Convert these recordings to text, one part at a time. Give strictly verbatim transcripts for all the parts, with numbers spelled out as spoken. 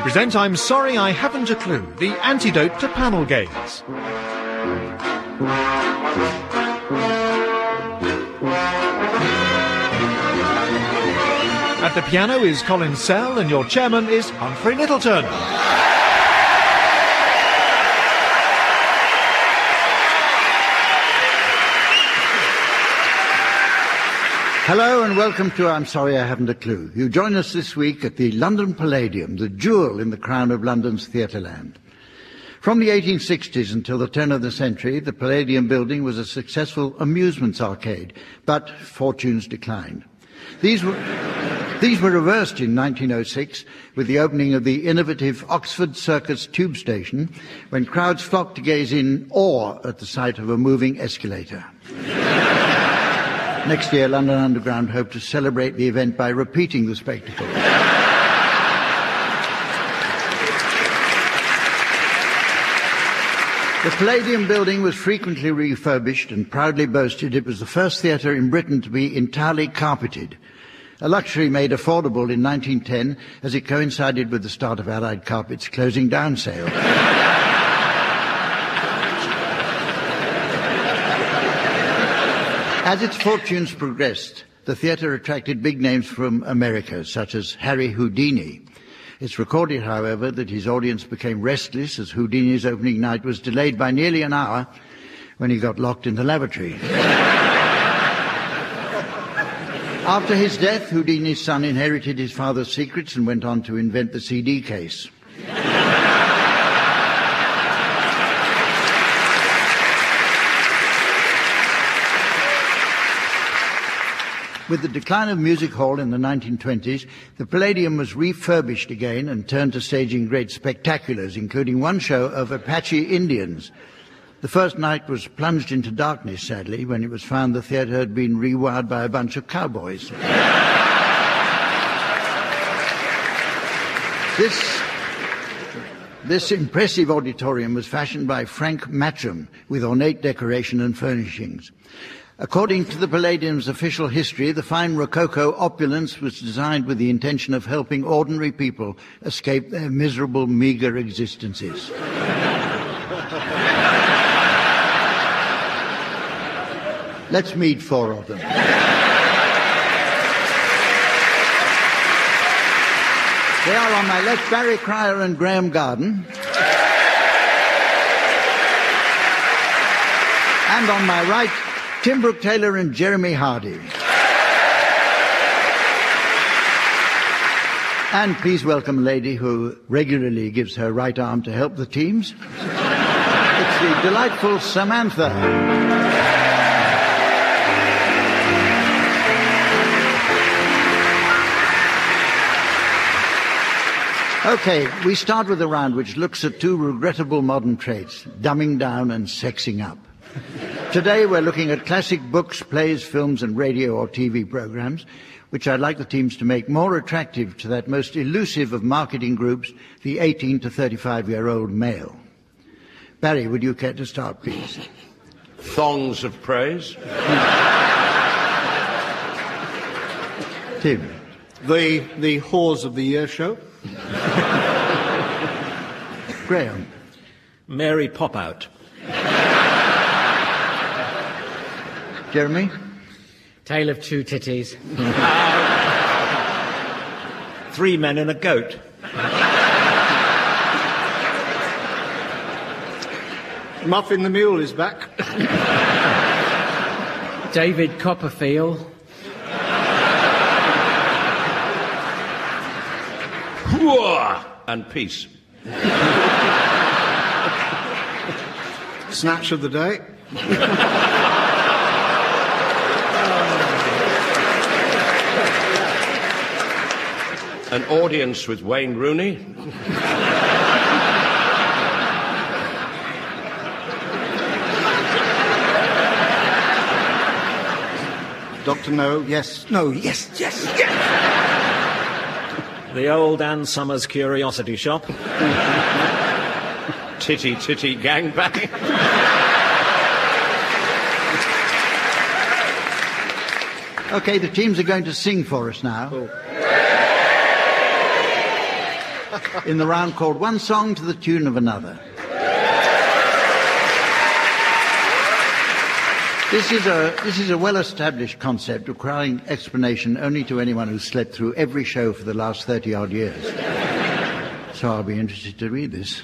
present I'm Sorry I Haven't a Clue, the antidote to panel games. At the piano is Colin Sell and your chairman is Humphrey Littleton. Hello and welcome to I'm Sorry I Haven't a Clue. You join us this week at the London Palladium, the jewel in the crown of London's theatreland. From the eighteen sixties until the turn of the century, the Palladium building was a successful amusements arcade, but fortunes declined. These were, these were reversed in nineteen oh six with the opening of the innovative Oxford Circus tube station, when crowds flocked to gaze in awe at the sight of a moving escalator. Next year, London Underground hope to celebrate the event by repeating the spectacle. The Palladium building was frequently refurbished and proudly boasted it was the first theatre in Britain to be entirely carpeted, a luxury made affordable in nineteen ten as it coincided with the start of Allied Carpet's closing down sale. As its fortunes progressed, the theatre attracted big names from America, such as Harry Houdini. It's recorded, however, that his audience became restless as Houdini's opening night was delayed by nearly an hour when he got locked in the lavatory. After his death, Houdini's son inherited his father's secrets and went on to invent the C D case. With the decline of music hall in the nineteen twenties, the Palladium was refurbished again and turned to staging great spectaculars, including one show of Apache Indians. The first night was plunged into darkness, sadly, when it was found the theatre had been rewired by a bunch of cowboys. This, this impressive auditorium was fashioned by Frank Matcham with ornate decoration and furnishings. According to the Palladium's official history, the fine Rococo opulence was designed with the intention of helping ordinary people escape their miserable, meagre existences. Let's meet four of them. They are on my left, Barry Cryer and Graham Garden. And on my right, Tim Brooke Taylor and Jeremy Hardy. And please welcome a lady who regularly gives her right arm to help the teams. It's the delightful Samantha. Okay, we start with a round which looks at two regrettable modern traits, dumbing down and sexing up. Today we're looking at classic books, plays, films and radio or T V programs, which I'd like the teams to make more attractive to that most elusive of marketing groups, the eighteen to thirty-five-year-old male. Barry, would you care to start, please? Thongs of praise. Tim. The, the Whores of the Year show. Graham. Mary Popout. Jeremy? Tale of Two Titties. Three Men and a Goat. Muffin the Mule is back. David Copperfield. And peace. Snatch of the day. An audience with Wayne Rooney. Doctor No, yes, no, yes, yes, yes. The old Ann Summers Curiosity Shop. Titty Titty Gangbang. Okay, the teams are going to sing for us now. Oh. in the round called One Song to the Tune of Another. This is a, this is a well-established concept requiring explanation only to anyone who's slept through every show for the last thirty-odd years. So I'll be interested to read this.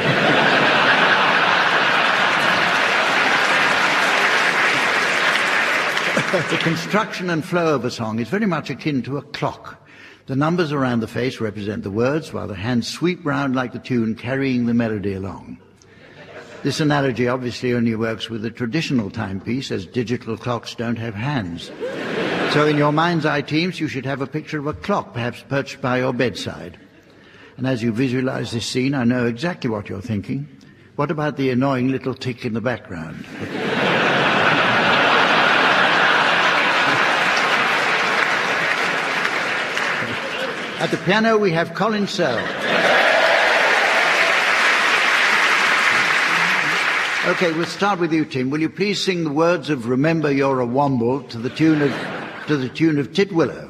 The construction and flow of a song is very much akin to a clock. The numbers around the face represent the words, while the hands sweep round like the tune, carrying the melody along. This analogy obviously only works with a traditional timepiece, as digital clocks don't have hands. So in your mind's eye, teams, you should have a picture of a clock, perhaps perched by your bedside. And as you visualize this scene, I know exactly what you're thinking. What about the annoying little tick in the background? At the piano, we have Colin Searle. Okay, we'll start with you, Tim. Will you please sing the words of Remember You're a Womble to the tune of, to the tune of Titwillow?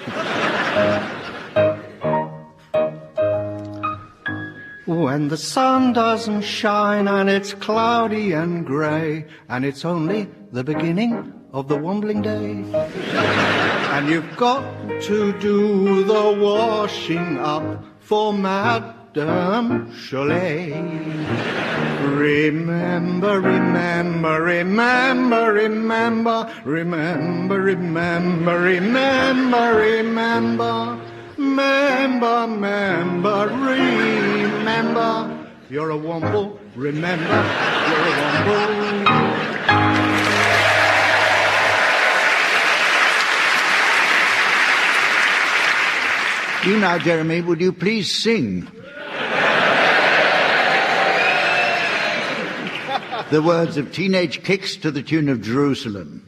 When the sun doesn't shine and it's cloudy and grey, and it's only the beginning of the wombling day, and you've got to do the washing up for Madame Cholet. Remember, remember, remember, remember, remember, remember, remember, remember, remember, remember, remember, you're a womble, remember, you're a womble. You now, Jeremy, would you please sing the words of Teenage Kicks to the tune of Jerusalem?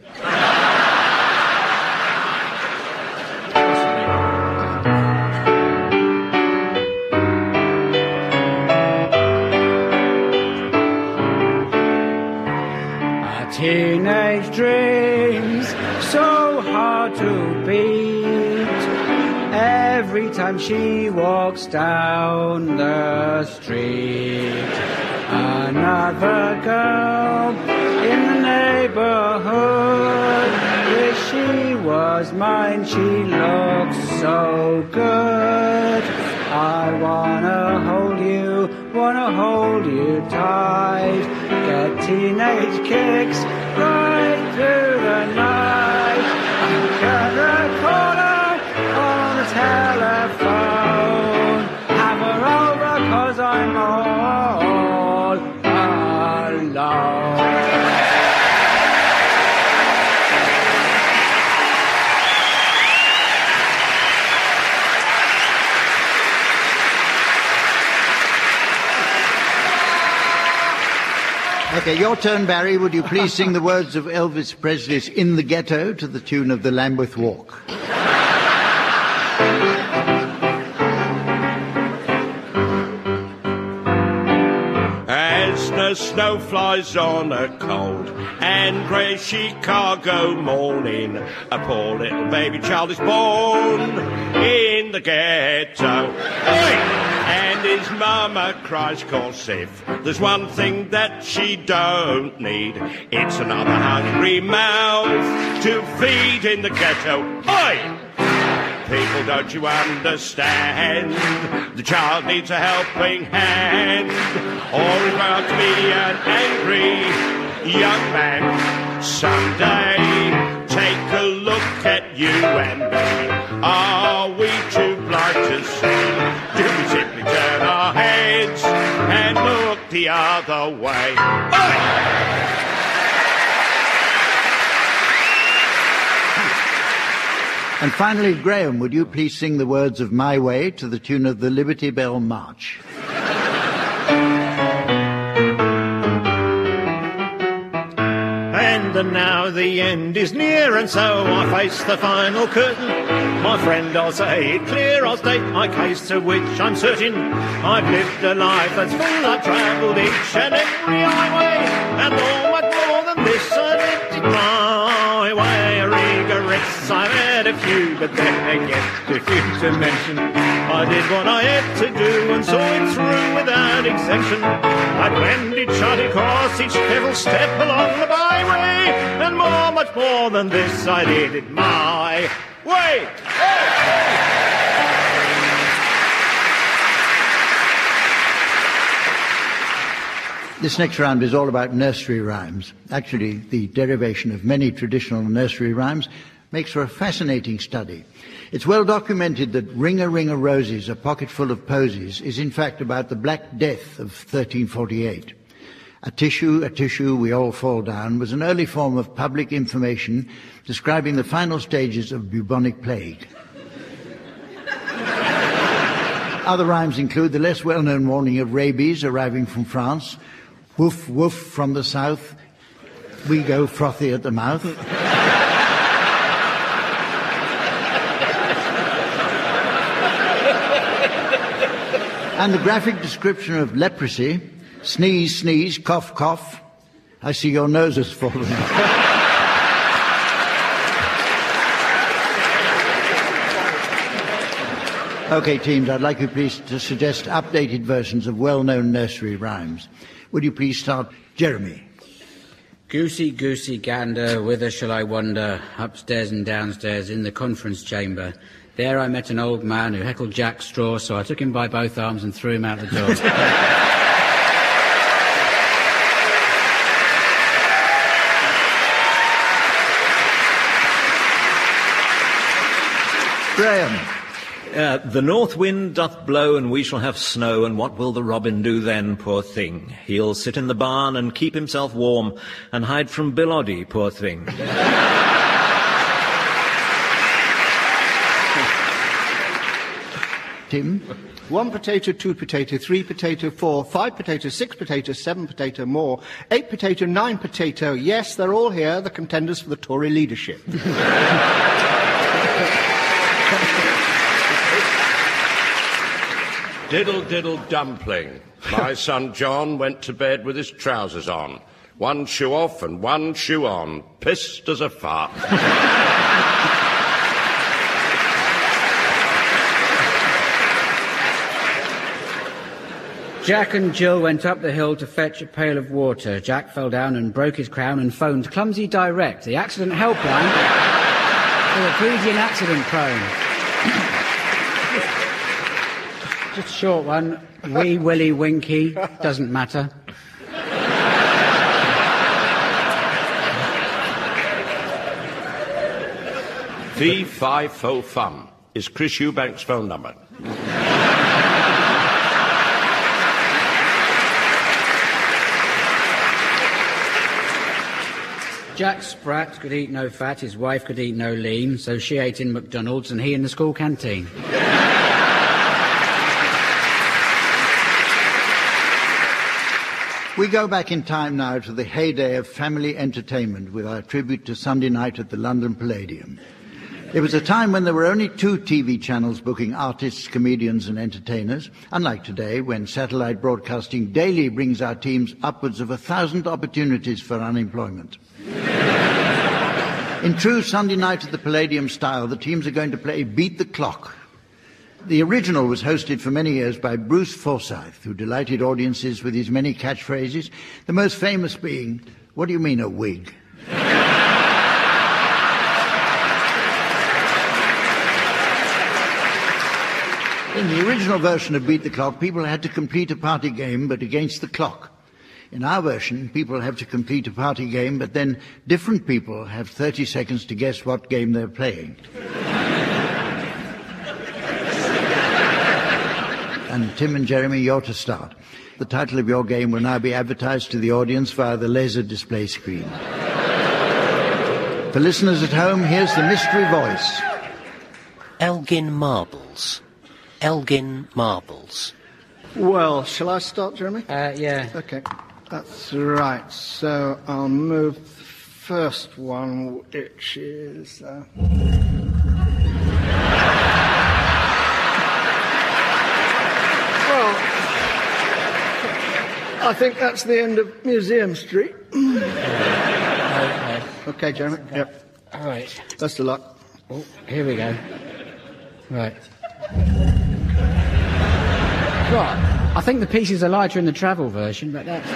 A teenage dreams so hard to beat. Every time she walks down the street, another girl in the neighborhood. Wish she was mine, she looks so good. I wanna hold you, wanna hold you tight. Get teenage kicks right through the night. I'm gonna call her on the telephone, have her over 'cause I'm all alone. Okay, your turn, Barry. Would you please sing the words of Elvis Presley's In the Ghetto to the tune of the Lambeth Walk? As the snow flies on a cold and grey Chicago morning, a poor little baby child is born in the ghetto. Oi! And his mama cries, 'cause if there's one thing that she don't need, it's another hungry mouth to feed in the ghetto. Oi! People, don't you understand? The child needs a helping hand, or he'll grow up to be an angry young man someday. Take a look at you and me. Are we too blind to see? Do we simply turn our heads and look the other way? Oi! And finally, Graham, would you please sing the words of My Way to the tune of the Liberty Bell March? And now the end is near, and so I face the final curtain. My friend, I'll say it clear, I'll state my case, to which I'm certain. I've lived a life that's full, I've travelled each and every highway, and all much more than this, I lived it my way. Regrets I've had a few, but then again, too few to mention. I did what I had to do and saw it through without exemption. I blended, charted across each careful step along the byway, and more, much more than this I did it my way. This next round is all about nursery rhymes. Actually, the derivation of many traditional nursery rhymes makes for a fascinating study. It's well documented that Ring a Ring a Roses, a pocket full of posies, is in fact about the Black Death of thirteen forty-eight. A tissue, a tissue, we all fall down was an early form of public information describing the final stages of bubonic plague. Other rhymes include the less well-known warning of rabies arriving from France, woof, woof from the south, we go frothy at the mouth. And the graphic description of leprosy, sneeze, sneeze, cough, cough. I see your nose has fallen out. Okay, teams, I'd like you please to suggest updated versions of well-known nursery rhymes. Would you please start, Jeremy? Goosey, goosey, gander, whither shall I wander? Upstairs and downstairs in the conference chamber. There I met an old man who heckled Jack Straw, so I took him by both arms and threw him out the door. Graham. Uh, the north wind doth blow, and we shall have snow, and what will the robin do then, poor thing? He'll sit in the barn and keep himself warm, and hide from Biloddy, poor thing. Tim? One potato, two potato, three potato, four, five potato, six potato, seven potato, more, eight potato, nine potato. Yes, they're all here, the contenders for the Tory leadership. Diddle, diddle, dumpling. My son John went to bed with his trousers on. One shoe off and one shoe on. Pissed as a fart. Jack and Jill went up the hill to fetch a pail of water. Jack fell down and broke his crown and phoned Clumsy Direct, the accident helpline, for the greedy and accident prone. Just a short one. Wee Willy Winky. Doesn't matter. Fee, fi, fo, fum is Chris Eubank's phone number. Jack Sprat could eat no fat, his wife could eat no lean, so she ate in McDonald's and he in the school canteen. We go back in time now to the heyday of family entertainment with our tribute to Sunday night at the London Palladium. It was a time when there were only two T V channels booking artists, comedians and entertainers, unlike today when satellite broadcasting daily brings our teams upwards of a thousand opportunities for unemployment. In true Sunday night at the Palladium style, the teams are going to play Beat the Clock. The original was hosted for many years by Bruce Forsyth, who delighted audiences with his many catchphrases, the most famous being, "What do you mean, a wig?" In the original version of Beat the Clock, people had to complete a party game, but against the clock. In our version, people have to complete a party game, but then different people have thirty seconds to guess what game they're playing. And Tim and Jeremy, you're to start. The title of your game will now be advertised to the audience via the laser display screen. For listeners at home, here's the mystery voice. Elgin Marbles. Elgin Marbles. Well, shall I start, Jeremy? Uh, yeah. Okay, that's right. So I'll move the first one, which is... Uh... Well, I think that's the end of Museum Street. Okay. Okay, Jeremy? Yep. All right. Best of luck. Oh, here we go. Right. Right. I think the pieces are lighter in the travel version, but that's...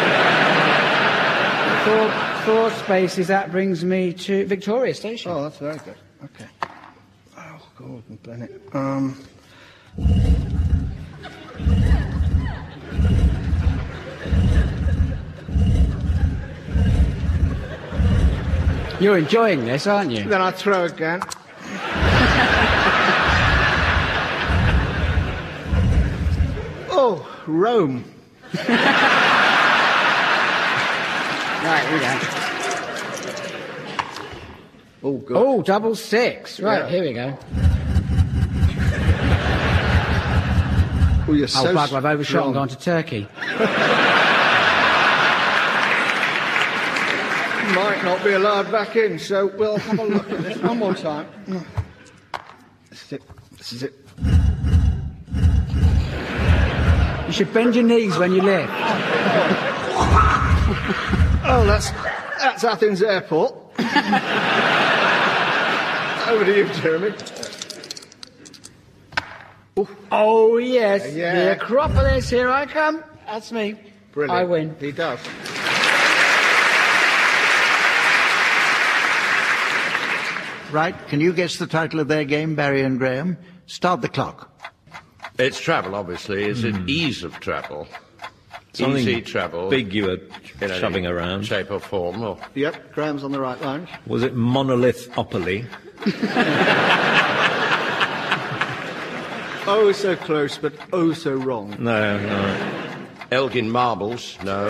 four, four spaces, that brings me to Victoria Station. Oh, that's very good. Okay. Oh, Gordon Bennett. Um... You're enjoying this, aren't you? Then I throw again. Oh, Rome. Right, here we go. Oh, good. Oh, double six. Right, Yeah. here we go. Oh, you're Oh, so bugger, I've overshot strong. and gone to Turkey. Might not be allowed back in, so we'll have a look at this one more time. This is it. This is it. You should bend your knees when you lift. Oh, that's that's Athens Airport. Over to you, Jeremy. Oh, yes. Yeah. The Acropolis, here I come. That's me. Brilliant. I win. He does. Right, can you guess the title of their game, Barry and Graham? Start the clock. It's travel, obviously. Is it ease of travel? Something Easy travel. big you were in any shoving around. shape or form. Or... Yep, Graham's on the right line. Was it Monolithopoly? Oh, so close, but oh, so wrong. No, no. Elgin Marbles? No.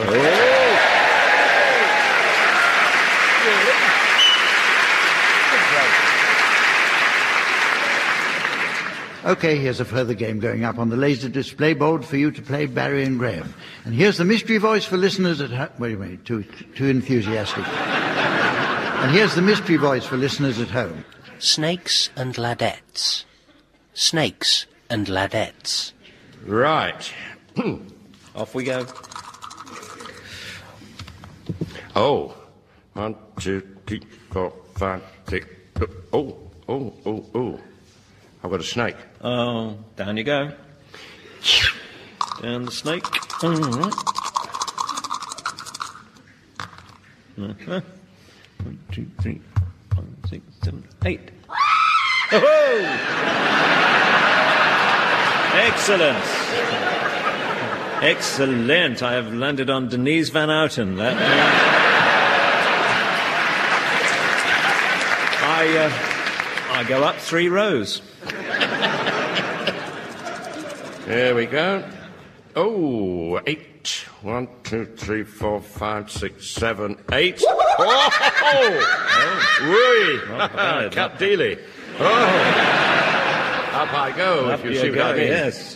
OK, here's a further game going up on the laser display board for you to play, Barry and Graham. And here's the mystery voice for listeners at home. Wait a minute, too, too enthusiastic. And here's the mystery voice for listeners at home. Snakes and ladettes. Snakes and ladettes. Right. Off we go. Oh. One, two, three, four, five, six. Oh, oh, oh, oh. I've got a snake. Oh, down you go. Down the snake. All right. Uh-huh. One, two, three, five, six, seven, eight. Oh! Excellent. Excellent. I have landed on Denise Van Outen. That, uh, I, uh, I go up three rows. There we go. Oh, eight. One, two, three, four, five, six, seven, eight. Oh! Whee! Not bad, Cat not Dealey. Oh! Up I go, Up if you you see go, what I mean. yes.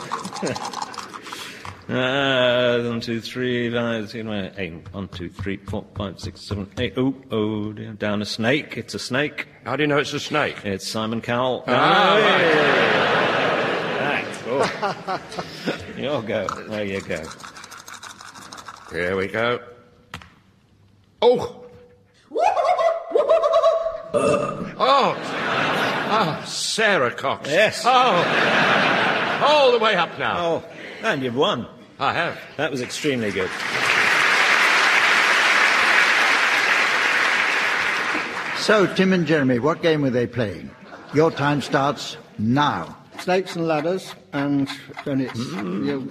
uh, one, two, three, five, six, seven, eight. One, two, three, four, five, six, seven, eight. Oh, oh, dear. Down a snake. It's a snake. How do you know it's a snake? It's Simon Cowell. Ah, Hey. right. Thanks. Oh. You'll go. There you go. Here we go. Oh! Oh! Oh, Sarah Cox. Yes. Oh! All the way up now. Oh, and you've won. I have. That was extremely good. So, Tim and Jeremy, what game were they playing? Your time starts now. Snakes and ladders, and then it's you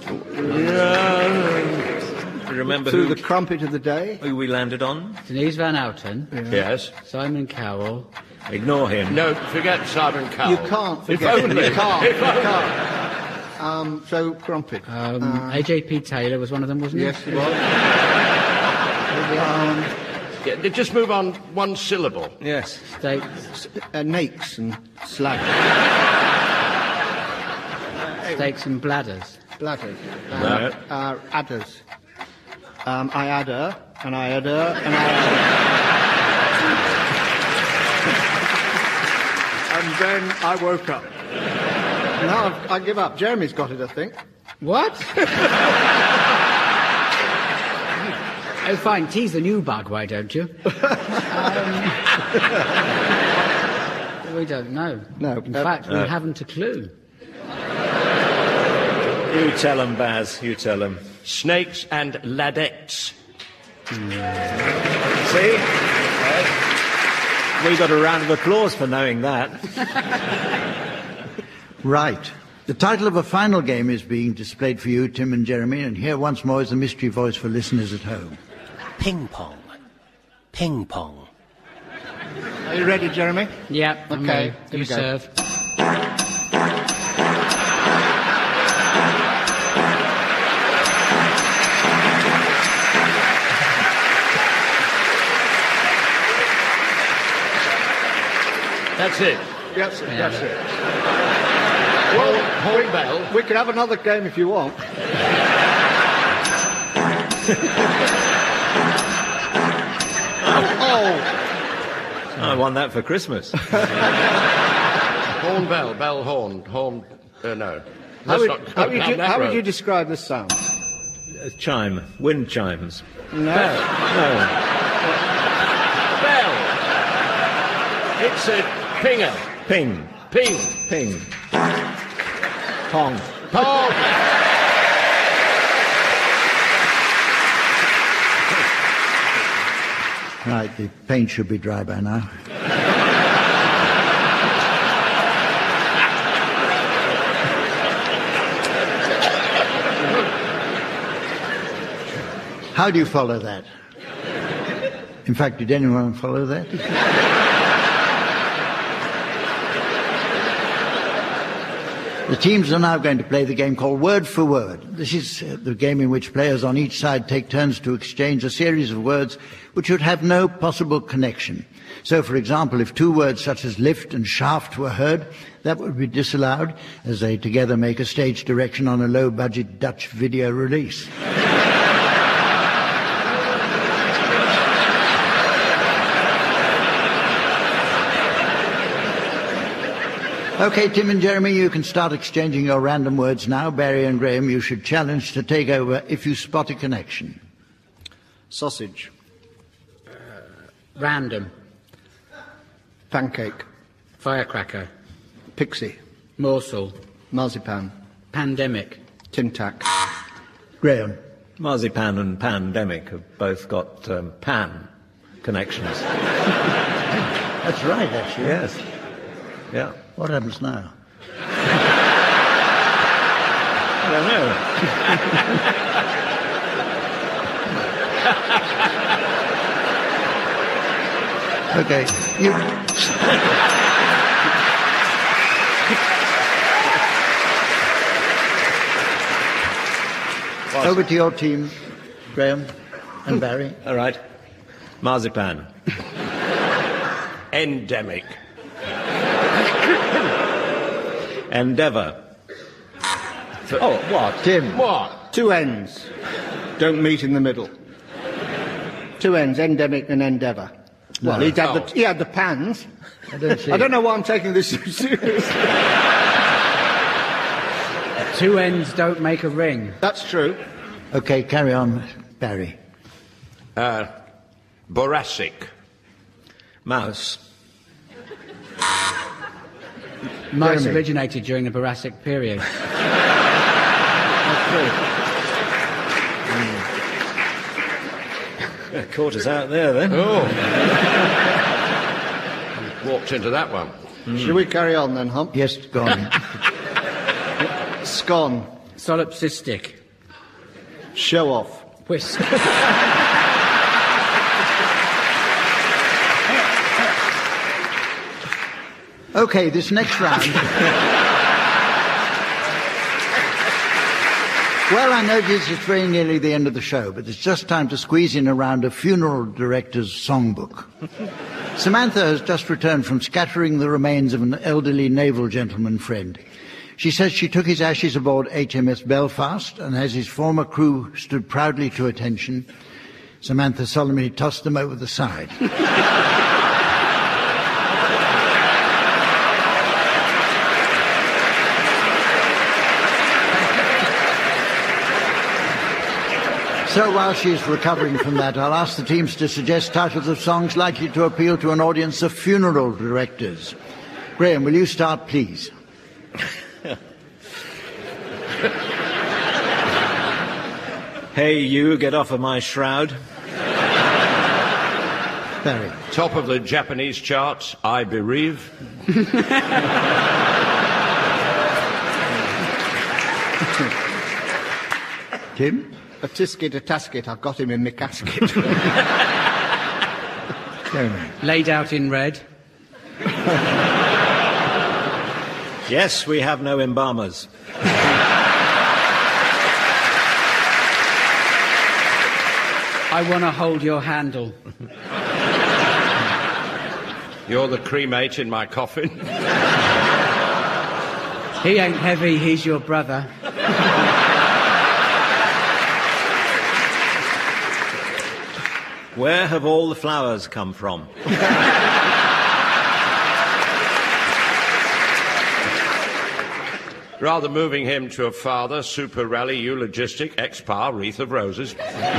Remember through who, the crumpet of the day. who we landed on? Denise Van Outen, Yes. Simon Cowell. Ignore him. No, forget Simon Cowell. You can't If forget. only. You can't. If You only. can't. Um, so crumpet. Um, A J P Taylor was one of them, wasn't he? Yes, it was. um, Yeah, they just move on one syllable. Yes. Steaks, uh, nakes and slag. steaks and bladders. Bladders. Uh, No. uh, adders. Um, I adder, and I adder, and I adder. And then I woke up. Now I've, I give up. Jeremy's got it, I think. What? Oh, fine. Tease the new bug, why don't you? um, We don't know. No. In Uh, fact, we no. haven't a clue. You tell them, Baz. You tell them. Snakes and ladettes. See? We got a round of applause for knowing that. Right. The title of a final game is being displayed for you, Tim and Jeremy, and here once more is the mystery voice for listeners at home. Ping pong. Ping pong. Are you ready, Jeremy? Yeah, I'm Okay, ready. here You we go. serve. That's it. Yes, that's it. Well, horn bell. We can have another game if you want. oh, I won that for Christmas. Horn bell, bell horn, horn. Uh, no. how, Let's would, not how, go would down you, that how would road. you describe this sound? Uh, chime. Wind chimes. No. No. Bell. It's a pinger. Ping. Ping. Ping. Pong. Pong. Right, the paint should be dry by now. How do you follow that? In fact, did anyone follow that? The teams are now going to play the game called Word for Word. This is uh, the game in which players on each side take turns to exchange a series of words which would have no possible connection. So, for example, if two words such as lift and shaft were heard, that would be disallowed, as they together make a stage direction on a low-budget Dutch video release. Okay, Tim and Jeremy, you can start exchanging your random words now. Barry and Graham, you should challenge to take over if you spot a connection. Sausage. Random. Pancake. Firecracker. Pixie. Morsel. Marzipan. Pandemic. Tin tack. Graham. Marzipan and pandemic have both got um, pan connections. That's right, actually. Yes. Yeah. What happens now? I don't know. Okay, you... Over to your team, Graham and Barry. All right. Marzipan. Endemic. Endeavour. Oh, what? Tim. What? Two ends. Don't meet in the middle. Two ends, endemic and endeavour. No. Well, he'd had Oh. the, he had the pans. I don't see. I don't know why I'm taking this so seriously. Two ends don't make a ring. That's true. Okay, carry on, Barry. Uh, Boracic. Mouse. Mice Jeremy. originated during the Jurassic period. Caught us out there, then. Oh. Walked into that one. Shall we carry on then, Hump? Yes, go on. Scone. Solipsistic. Show off. Whisk. Okay, this next round... Well, I notice it's very nearly the end of the show, but it's just time to squeeze in a round of funeral director's songbook. Samantha has just returned from scattering the remains of an elderly naval gentleman friend. She says she took his ashes aboard H M S Belfast, and as his former crew stood proudly to attention, Samantha solemnly tossed them over the side. So while she's recovering from that, I'll ask the teams to suggest titles of songs likely to appeal to an audience of funeral directors. Graham, will you start, please? Hey, you, get off of my shroud. Barry. Top of the Japanese charts, I bereave. Tim? A tisket, a tasket, I've got him in my casket. Jeremy. Laid out in red. Yes, we have no embalmers. I want to hold your handle. You're the cremate in my coffin. He ain't heavy, he's your brother. Where have all the flowers come from? Rather moving him to a father, super rally, eulogistic, ex-par, wreath of roses.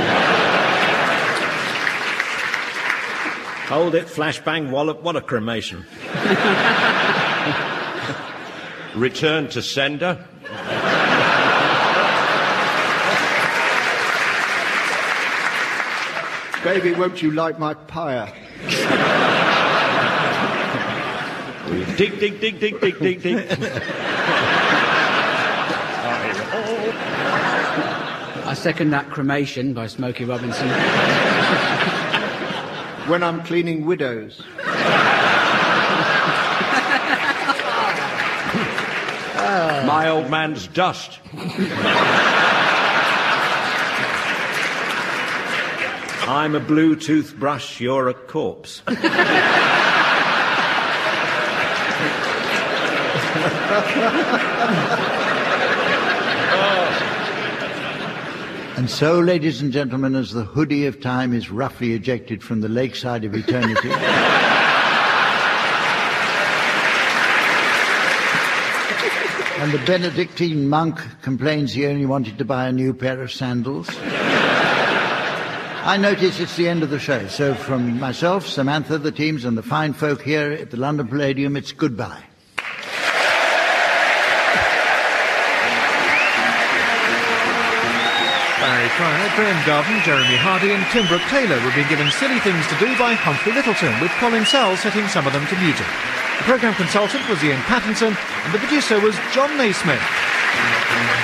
Hold it, flashbang, wallop, what a cremation. Return to sender. Baby, won't you light my pyre? Dig, dig, dig, dig, dig, dig, dig. I second that cremation by Smokey Robinson. When I'm cleaning widows. My old man's dust. I'm a blue toothbrush, you're a corpse. And so, ladies and gentlemen, as the hoodie of time is roughly ejected from the lakeside of eternity, and the Benedictine monk complains he only wanted to buy a new pair of sandals, I notice it's the end of the show. So from myself, Samantha, the teams, and the fine folk here at the London Palladium, it's goodbye. Barry Cryer, Graham Garden, Jeremy Hardy and Tim Brooke-Taylor were being given Silly Things to Do by Humphrey Littleton, with Colin Sell setting some of them to music. The programme consultant was Ian Pattinson, and the producer was John Naismith.